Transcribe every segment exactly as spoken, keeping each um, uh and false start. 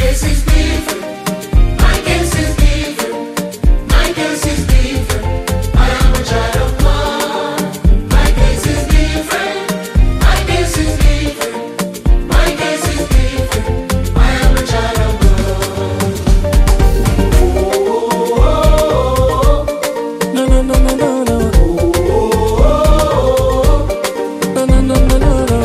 case is different. My case is different. My case is different. I am a child of God. My case is different. My case is different. My case is different. I am a child of God. No, no, no, no, no, no. No, no, no, no, no, no.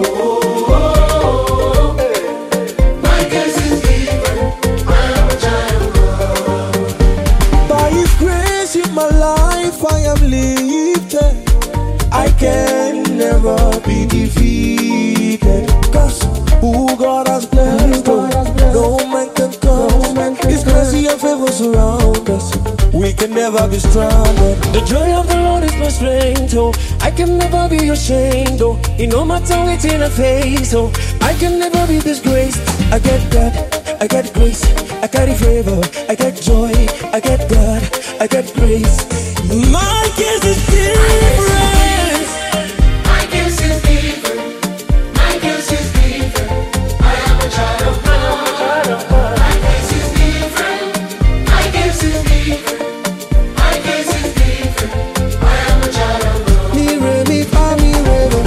My case is different. I am a child of God. By His grace in my life, I am lifted. I can never be defeated. Cause who God has blessed, oh, no man can curse. His mercy and favor surround us. We can never be stranded. The joy of the Lord is my strength, oh. I can never be ashamed, oh. In no matter what in I face, oh. I can never be disgraced. I get God, I get grace, I carry favor, I get joy, I get God, I get grace. My case is different. My case is different. My case is different. I am a child of God. My case is different. My case is different. My case is different. I am a child of God. Me re mi fa mi re do.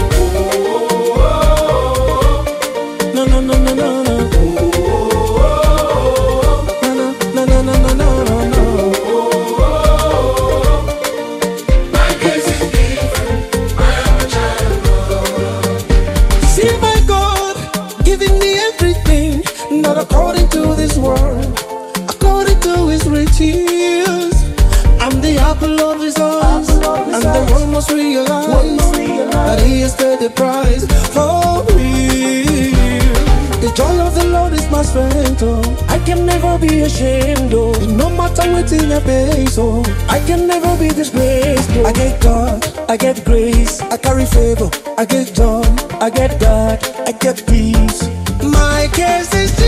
No no no no no no. No no no no no no no no. My case is different. I am a child of God. See my God giving me everything, not according to this world, according to His riches. I'm the apple of His eyes, and the world must realize that He has paid the price for me. The joy of the Lord is my strength, oh. I can never be ashamed, oh. No matter what in I face, oh. I can never be disgraced, oh. I get God, I get grace, I carry favor, I get joy, I get God, I get peace. My case is